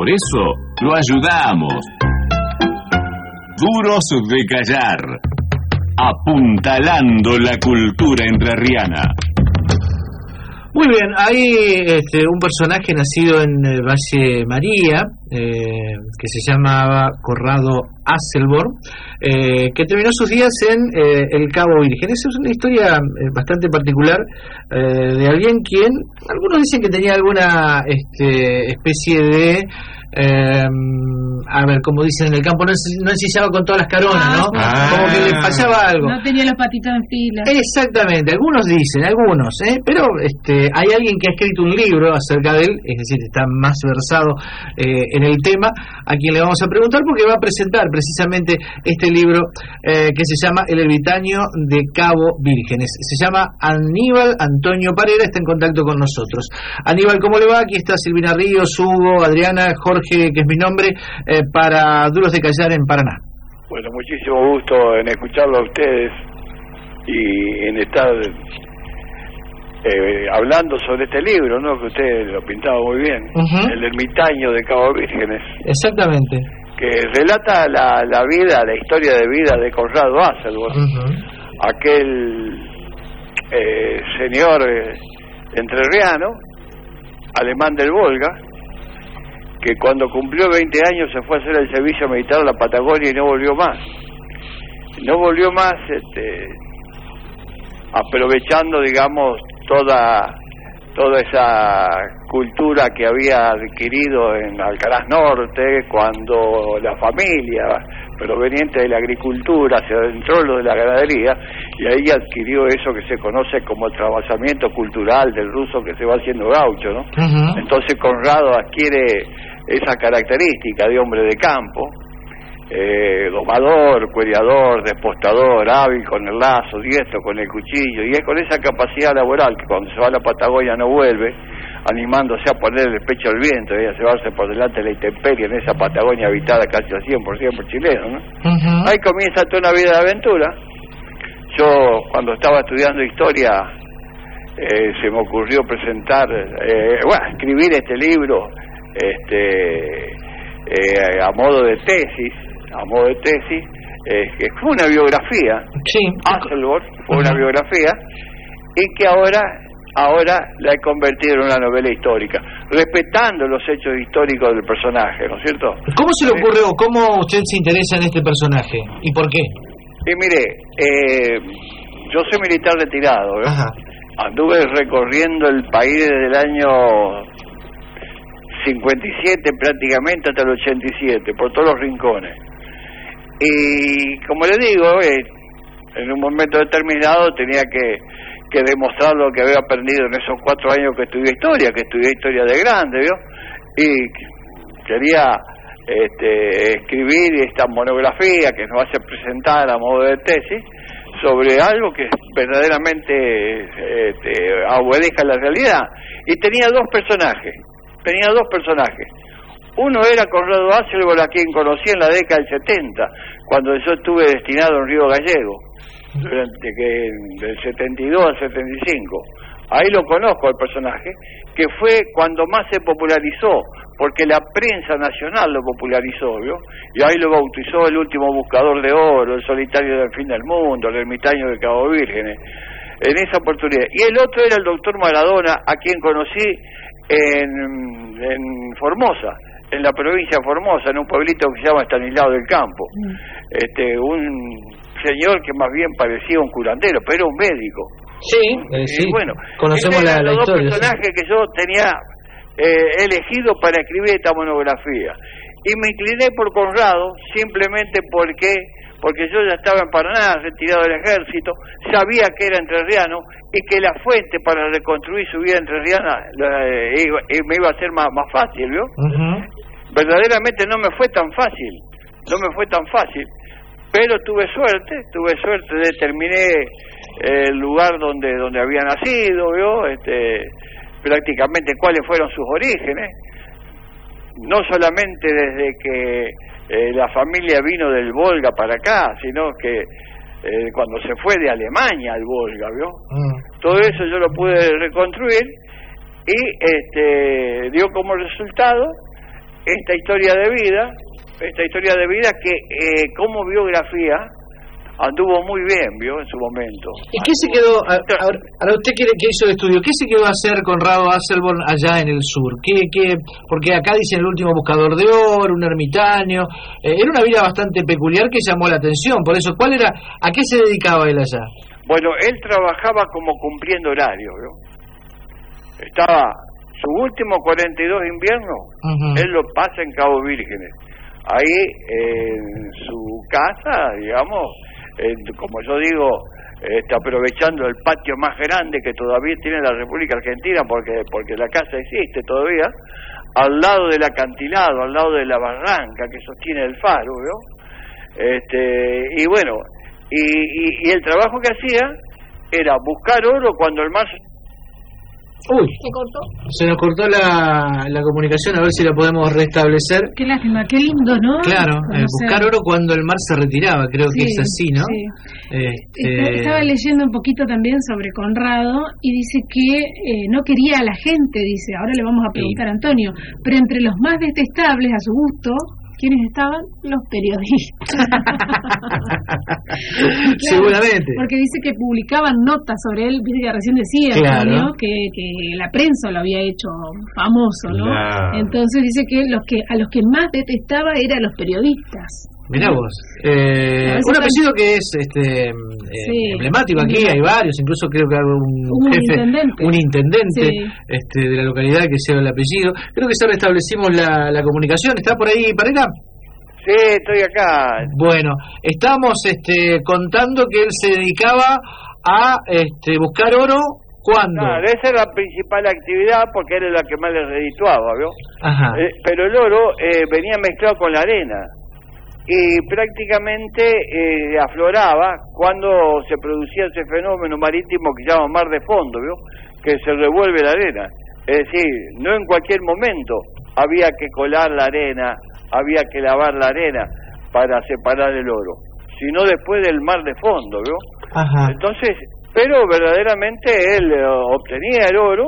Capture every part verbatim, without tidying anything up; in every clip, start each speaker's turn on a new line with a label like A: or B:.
A: Por eso lo ayudamos. Duros de callar, apuntalando la cultura entrerriana.
B: Muy bien, hay este, un personaje nacido en eh, Valle María, eh, que se llamaba Corrado Hasselborn, eh, que terminó sus días en eh, el Cabo Virgen. Esa es una historia eh, bastante particular eh, de alguien quien, algunos dicen que tenía alguna este, especie de... Eh, a ver, como dicen en el campo, no, no ensillaba con todas las caronas, ¿no?
C: Ah,
B: como que le fallaba algo.
C: No tenía los patitos en fila.
B: Exactamente, algunos dicen, algunos, ¿eh? Pero este, hay alguien que ha escrito un libro acerca de él, es decir, está más versado eh, en el tema, a quien le vamos a preguntar porque va a presentar precisamente este libro eh, que se llama El Ermitaño de Cabo Vírgenes. Se llama Aníbal Antonio Parera, está en contacto con nosotros. Aníbal, ¿cómo le va? Aquí está Silvina Ríos, Hugo, Adriana, Jorge, que es mi nombre, eh, para Duros de Callar en Paraná.
D: Bueno, muchísimo gusto en escucharlo a ustedes y en estar eh, hablando sobre este libro, ¿no? Que usted lo pintaba muy bien, uh-huh. El Ermitaño de Cabo Vírgenes.
B: Exactamente.
D: Que relata la, la vida, la historia de vida de Corrado Hasselborn, uh-huh. aquel eh, señor eh, entrerriano, alemán del Volga, que cuando cumplió veinte años se fue a hacer el servicio militar a la Patagonia y no volvió más. No volvió más, este, aprovechando, digamos, toda toda esa cultura que había adquirido en Alcaraz Norte, cuando la familia proveniente de la agricultura se adentró en lo de la ganadería, y ahí adquirió eso que se conoce como el trasvasamiento cultural del ruso que se va haciendo gaucho, ¿no? Uh-huh. Entonces Conrado adquiere esa característica de hombre de campo, eh, domador, cuereador, despostador, hábil con el lazo, diestro con el cuchillo, y es con esa capacidad laboral que cuando se va a la Patagonia no vuelve, animándose a poner el pecho al viento y a llevarse por delante la intemperie en esa Patagonia habitada casi al cien por ciento por chilenos, ¿no? Uh-huh. Ahí comienza toda una vida de aventura. Yo, cuando estaba estudiando historia, eh, se me ocurrió presentar, eh, bueno, escribir este libro este eh, a modo de tesis, a modo de tesis, eh, que fue una biografía,
B: sí.
D: Hasselborn fue uh-huh. una biografía, y que ahora ahora la he convertido en una novela histórica, respetando los hechos históricos del personaje, ¿no es cierto?
B: ¿Cómo se le ocurre o cómo usted se interesa en este personaje y por qué?
D: Y mire, eh, yo soy militar retirado, ¿eh? Ajá. Anduve recorriendo el país desde el año cincuenta y siete prácticamente hasta el ochenta y siete, por todos los rincones. Y como le digo, eh, en un momento determinado tenía que, que demostrar lo que había aprendido en esos cuatro años que estudié historia, que estudié historia de grande, ¿vio? Y quería este, escribir esta monografía que nos hace presentar a modo de tesis sobre algo que verdaderamente este, obedezca la realidad. Y tenía dos personajes. Tenía dos personajes. Uno era Corrado Hasselborn, a quien conocí en la década del setenta, cuando yo estuve destinado en Río Gallego, durante que del setenta y dos al setenta y cinco. Ahí lo conozco el personaje, que fue cuando más se popularizó, porque la prensa nacional lo popularizó, ¿vio? Y ahí lo bautizó el último buscador de oro, el solitario del fin del mundo, el ermitaño de Cabo Vírgenes, en esa oportunidad. Y el otro era el doctor Maradona, a quien conocí en, en Formosa, en la provincia de Formosa, en un pueblito que se llama Estanislao del Campo. Mm. Este, un señor que más bien parecía un curandero, pero era un médico.
B: Sí, eh, sí.
D: Y bueno,
B: conocemos la, la
D: los
B: historia.
D: Dos personajes sí. que yo tenía eh, elegido para escribir esta monografía. Y me incliné por Conrado simplemente porque porque yo ya estaba en Paraná, retirado del ejército, sabía que era entrerriano y que la fuente para reconstruir su vida entrerriana la, eh, iba, eh, me iba a ser más, más fácil, ¿vio? Uh-huh. Verdaderamente no me fue tan fácil, no me fue tan fácil, pero tuve suerte, tuve suerte, determiné eh, el lugar donde donde había nacido, ¿vio? Este, prácticamente cuáles fueron sus orígenes, no solamente desde que eh, la familia vino del Volga para acá, sino que eh, cuando se fue de Alemania al Volga, ¿vio? Mm. Todo eso yo lo pude reconstruir y este dio como resultado esta historia de vida, esta historia de vida que eh, como biografía anduvo muy bien, vio, en su momento.
B: ¿Y qué se quedó, ahora, ahora usted quiere, que hizo el estudio, qué se quedó a hacer Conrado Asselborn allá en el sur? ¿Qué, qué, porque acá dicen el último buscador de oro, un ermitaño, eh, era una vida bastante peculiar que llamó la atención, por eso, ¿cuál era, a qué se dedicaba él allá?
D: Bueno, él trabajaba como cumpliendo horario, ¿vio? Estaba, su último cuarenta y dos inviernos, uh-huh. él lo pasa en Cabo Vírgenes, ahí en su casa, digamos, Eh, como yo digo, eh, está aprovechando el patio más grande que todavía tiene la República Argentina, porque porque la casa existe todavía, al lado del acantilado, al lado de la barranca que sostiene el faro, ¿vio? Este, y bueno, y, y, y el trabajo que hacía era buscar oro cuando el mar...
B: Uy, ¿se cortó? Se nos cortó la, la comunicación, a ver si la podemos restablecer.
C: Qué lástima, qué lindo, ¿no?
B: Claro, eh, buscar oro cuando el mar se retiraba, creo sí, que es así, ¿no?
C: Sí.
B: Este...
C: Estaba leyendo un poquito también sobre Conrado y dice que eh, no quería a la gente, dice, ahora le vamos a preguntar sí. a Antonio, pero entre los más detestables a su gusto, ¿quiénes estaban? Los periodistas. Claro,
B: seguramente.
C: Porque dice que publicaban notas sobre él, dice que recién decía,
B: claro.
C: ¿no? que, que la prensa lo había hecho famoso, ¿no?
B: Claro.
C: Entonces dice que los que a los que más detestaba eran los periodistas.
B: Mirá vos, eh, un apellido que es este eh, sí, emblemático aquí, hay varios, incluso creo que hay un,
C: un
B: jefe,
C: intendente,
B: un intendente
C: sí.
B: este, de la localidad que lleva el apellido. Creo que ya restablecimos la, la comunicación. ¿Está por ahí, Pareja?
D: Sí, estoy acá.
B: Bueno, estamos este, contando que él se dedicaba a este, buscar oro. ¿Cuándo?
D: Claro, esa era la principal actividad porque era la que más le redituaba, ¿vio?
B: Ajá.
D: Eh, pero el oro eh, venía mezclado con la arena y prácticamente eh, afloraba cuando se producía ese fenómeno marítimo que se llama mar de fondo, ¿vio? Que se revuelve la arena. Es decir, no en cualquier momento había que colar la arena, había que lavar la arena para separar el oro, sino después del mar de fondo, ¿vio?
B: Ajá.
D: Entonces, pero verdaderamente él eh, obtenía el oro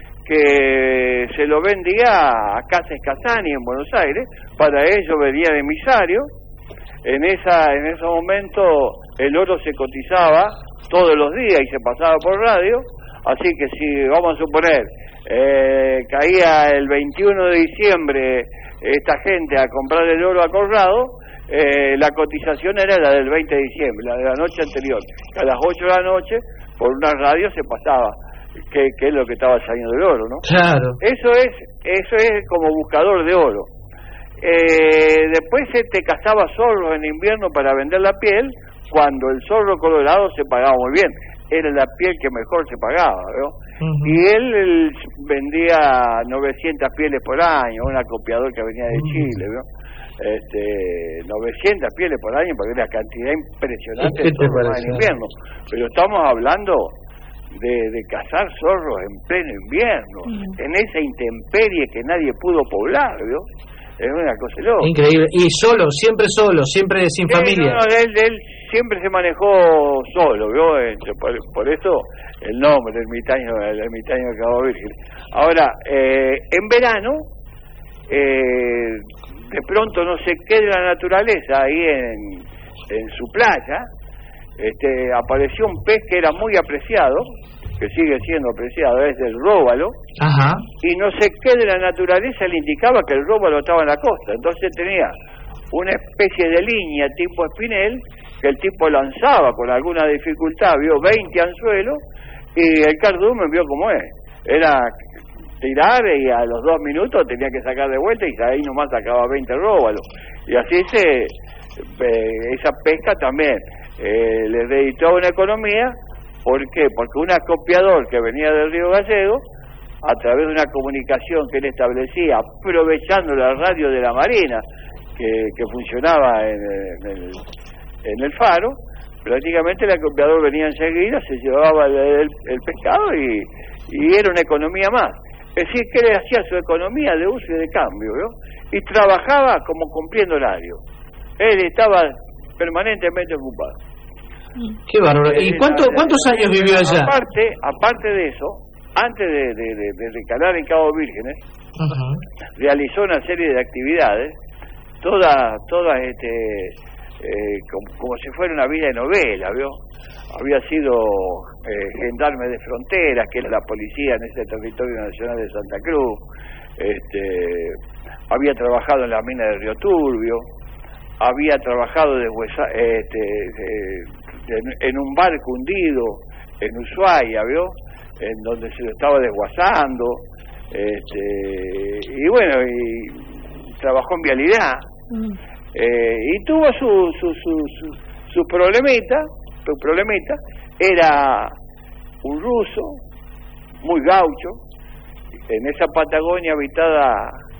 D: que se lo vendía a Casas Casani en Buenos Aires, para ello venía de emisario. En esa en ese momento el oro se cotizaba todos los días y se pasaba por radio, así que si vamos a suponer eh, caía el veintiuno de diciembre esta gente a comprar el oro a Conrado, eh, la cotización era la del veinte de diciembre, la de la noche anterior, a las ocho de la noche por una radio se pasaba que, que es lo que estaba saliendo del oro, ¿no?
B: Claro.
D: Eso es eso es como buscador de oro. Eh, después se te cazaba zorros en invierno para vender la piel, cuando el zorro colorado se pagaba muy bien, era la piel que mejor se pagaba, ¿no? Uh-huh. Y él, él vendía novecientas pieles por año, un acopiador que venía de uh-huh. Chile, ¿no? Este, novecientas pieles por año, porque era una cantidad impresionante de zorros en invierno, pero estamos hablando de, de cazar zorros en pleno invierno, uh-huh. en esa intemperie que nadie pudo poblar, ¿no? Es una cosa loca.
B: Increíble. Y solo, siempre solo, siempre sin
D: eh,
B: familia.
D: No, no, él, él siempre se manejó solo, ¿vio? Este, por, por eso el nombre, el ermitaño, el ermitaño de Cabo Virgen. Ahora, eh, en verano, eh, de pronto no sé qué de la naturaleza ahí en, en su playa, este, apareció un pez que era muy apreciado, que sigue siendo apreciado, es el róbalo.
B: Ajá.
D: Y no sé qué de la naturaleza le indicaba que el róbalo estaba en la costa, entonces tenía una especie de línea tipo espinel que el tipo lanzaba con alguna dificultad, vio veinte anzuelos y el cardumen vio cómo es, era tirar y a los dos minutos tenía que sacar de vuelta y ahí nomás sacaba veinte róbalos, y así se eh, esa pesca también eh, le dedicó una economía. ¿Por qué? Porque un acopiador que venía del Río Gallego, a través de una comunicación que él establecía, aprovechando la radio de la Marina, que, que funcionaba en el, en, el, en el faro, prácticamente el acopiador venía enseguida, se llevaba el, el, el pescado y, y era una economía más. Es decir, que él hacía su economía de uso y de cambio, ¿no? Y trabajaba como cumpliendo horario. Él estaba permanentemente ocupado.
B: Qué bárbaro. ¿Y cuánto, cuántos años vivió allá?
D: Aparte, aparte de eso, antes de, de, de, de recalar en Cabo Vírgenes,
B: Uh-huh.
D: Realizó una serie de actividades, todas, todas este, eh, como, como si fuera una vida de novela, ¿vio? Había sido eh, gendarme de fronteras, que era la policía en ese territorio nacional de Santa Cruz, este, había trabajado en la mina de Río Turbio, había trabajado de huesa, este, de, de, en un barco hundido en Ushuaia, ¿vio? En donde se lo estaba desguazando, este, y bueno, y trabajó en vialidad, mm. eh, y tuvo su su su su, su problemita, su problemita, era un ruso, muy gaucho, en esa Patagonia habitada,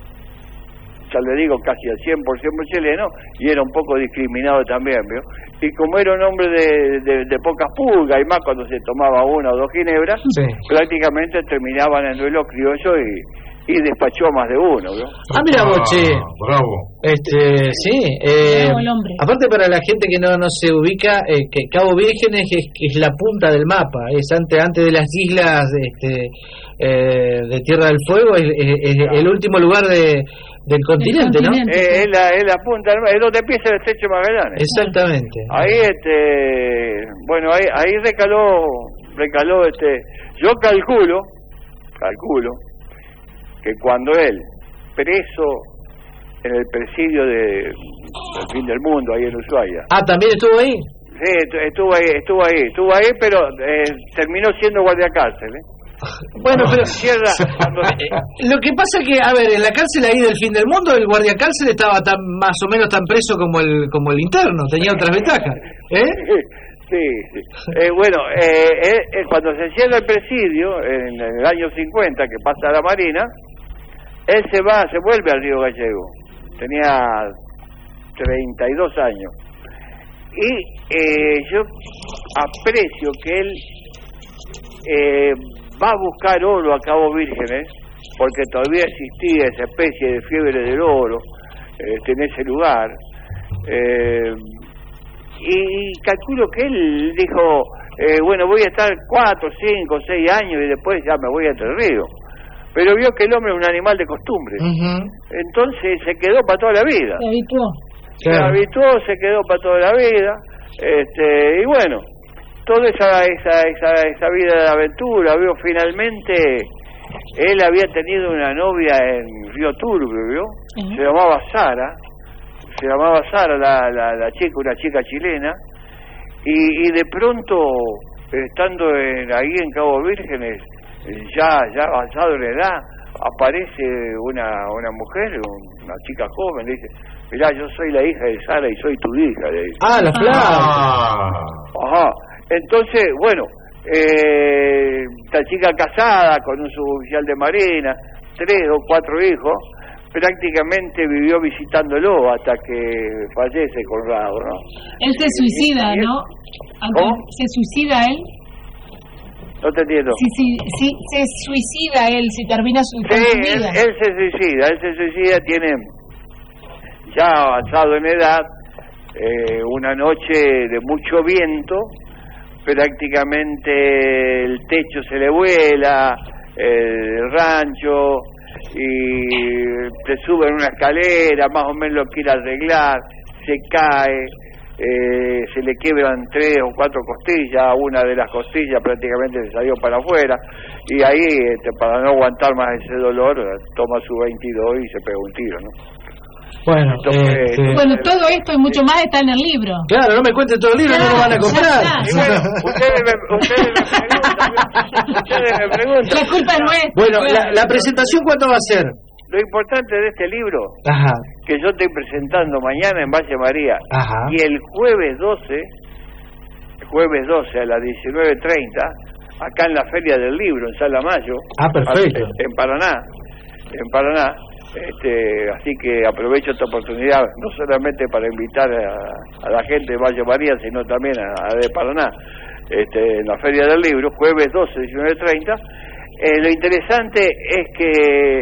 D: ya le digo, casi al cien por ciento chileno, y era un poco discriminado también, ¿vio? Y como era un hombre de, de, de pocas pulgas, y más cuando se tomaba una o dos ginebras, sí, prácticamente terminaban en duelo criollo y, y despachó a más de uno, ¿vio?
B: Ah, mira vos, che.
E: Bravo.
B: Este, sí, eh,
C: bravo el hombre.
B: Aparte para la gente que no, no se ubica, eh, que Cabo Vírgenes es, es la punta del mapa, es antes, antes de las islas este, eh, de Tierra del Fuego, es, es, es claro. el último lugar de del continente,
C: continente,
B: ¿no?
D: Eh, es, la, es la punta, es donde empieza el estrecho de Magallanes.
B: Exactamente.
D: Ahí, este, bueno, ahí, ahí recaló, recaló, este, yo calculo, calculo, que cuando él, preso en el presidio de, del fin del mundo, ahí en Ushuaia.
B: Ah, ¿también estuvo ahí?
D: Sí, estuvo ahí, estuvo ahí, estuvo ahí, pero eh, terminó siendo guardia cárcel, ¿eh?
B: Bueno, pero
D: cierra cuando...
B: lo que pasa que, a ver, en la cárcel ahí del fin del mundo, el guardia cárcel estaba tan más o menos tan preso como el como el interno, tenía otras ventajas, ¿eh?
D: Sí, sí. Eh, bueno, eh, eh, cuando se cierra el presidio en, en el año cincuenta, que pasa a la Marina, él se va, se vuelve al Río Gallego. Tenía treinta y dos años y eh, yo aprecio que él eh, va a buscar oro a Cabo Vírgenes, porque todavía existía esa especie de fiebre del oro este, en ese lugar, eh, y calculo que él dijo, eh, bueno, voy a estar cuatro, cinco, seis años y después ya me voy a Entre Ríos. Pero vio que el hombre es un animal de costumbre, uh-huh. entonces se quedó para toda la vida.
C: Se habituó.
D: Se claro. habituó, se quedó para toda la vida, este, y bueno, toda esa esa esa esa vida de aventura, vio, finalmente él había tenido una novia en Río Turbio, vio, uh-huh. se llamaba Sara, se llamaba Sara la la, la chica, una chica chilena, y, y de pronto, estando en, ahí en Cabo Vírgenes, ya ya avanzado en edad, aparece una una mujer, una chica joven, le dice, mirá, yo soy la hija de Sara y soy tu hija, le dice.
B: Ah, la flauta.
D: Ah. Ajá. Entonces, bueno, eh, esta chica casada con un suboficial de marina, tres o cuatro hijos, prácticamente vivió visitándolo hasta que fallece Conrado, ¿no?
C: Él se suicida,
D: ¿Y, y,
C: ¿no?
D: ¿Cómo?
C: ¿Se suicida él?
D: No te entiendo.
C: Sí, sí, sí, se suicida él si termina su,
D: sí,
C: su
D: él,
C: vida.
D: él se suicida, él se suicida, tiene ya avanzado en edad, eh, una noche de mucho viento, prácticamente el techo se le vuela, el rancho, y se sube en una escalera, más o menos lo quiere arreglar, se cae, eh, se le quiebran tres o cuatro costillas, una de las costillas prácticamente se salió para afuera, y ahí, este, para no aguantar más ese dolor, toma su veintidós y se pega un tiro, ¿no?
B: Bueno,
D: Entonces,
B: este...
C: bueno, todo esto y mucho más está en el libro.
B: Claro, no me cuenten todo el libro, claro, no lo van a comprar.
D: Y bueno, ustedes me, ustedes me preguntan, ustedes me preguntan.
C: La culpa no es.
B: Bueno, la, la presentación, ¿cuándo va a ser?
D: Lo importante de este libro,
B: ajá,
D: que yo estoy presentando mañana en Valle María,
B: ajá,
D: y el jueves doce, jueves doce a las diecinueve treinta, acá en la Feria del Libro, en Sala Mayo,
B: ah, perfecto,
D: en Paraná, en Paraná, este, así que aprovecho esta oportunidad, no solamente para invitar a, a la gente de Valle María, sino también a, a de Paraná, este, en la Feria del Libro, jueves doce, diecinueve treinta. Eh, lo interesante es que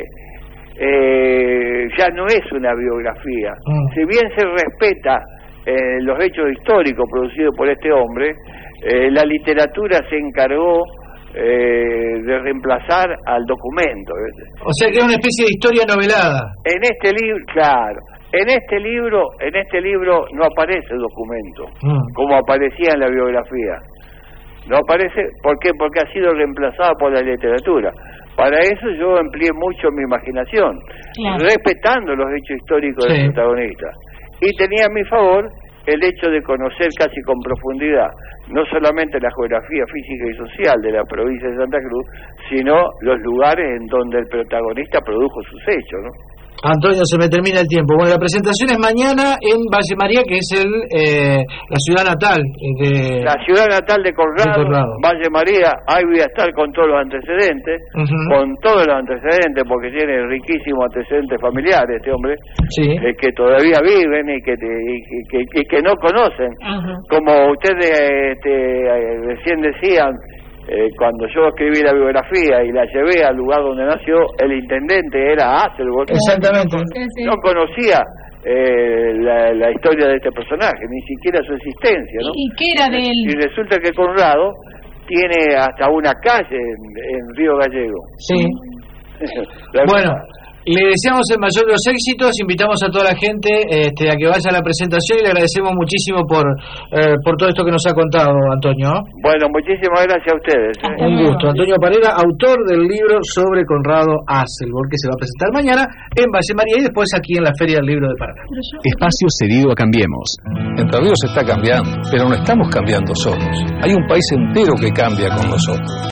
D: eh, ya no es una biografía, mm. si bien se respeta eh, los hechos históricos producidos por este hombre, eh, la literatura se encargó eh, de reemplazar al documento.
B: O sea que era una especie de historia novelada.
D: En este libro, claro, en este libro, en este libro no aparece el documento, mm. como aparecía en la biografía. No aparece, ¿por qué? Porque ha sido reemplazado por la literatura. Para eso yo empleé mucho mi imaginación, claro. respetando los hechos históricos sí. del protagonista. Y tenía a mi favor el hecho de conocer casi con profundidad, no solamente la geografía física y social de la provincia de Santa Cruz, sino los lugares en donde el protagonista produjo sus hechos, ¿no?
B: Antonio, se me termina el tiempo. Bueno, la presentación es mañana en Valle María, que es el eh, la ciudad natal de...
D: La ciudad natal de Conrado, de Conrado, Valle María. Ahí voy a estar con todos los antecedentes, uh-huh. con todos los antecedentes, porque tiene riquísimos antecedentes familiares este hombre, sí. eh, que todavía viven y que, y, que, y que no conocen. Uh-huh. Como ustedes este, recién decían, Eh, cuando yo escribí la biografía y la llevé al lugar donde nació, el intendente era Hasselborn.
B: Exactamente.
D: No conocía eh, la, la historia de este personaje, ni siquiera su existencia, ¿no?
C: ¿Y qué era de él?
D: Y resulta que Conrado tiene hasta una calle en, en Río Gallego.
B: Sí. Bueno, le deseamos el mayor de los éxitos, invitamos a toda la gente este, a que vaya a la presentación y le agradecemos muchísimo por eh, por todo esto que nos ha contado, Antonio.
D: Bueno, muchísimas gracias a ustedes. ¿eh?
B: Un gusto. Antonio Parera, autor del libro sobre Conrado Hasselborn, que se va a presentar mañana en Valle María y después aquí en la Feria del Libro de Paraná.
A: Espacio cedido a Cambiemos.
E: Entre Ríos se está cambiando, pero no estamos cambiando solos. Hay un país entero que cambia con nosotros.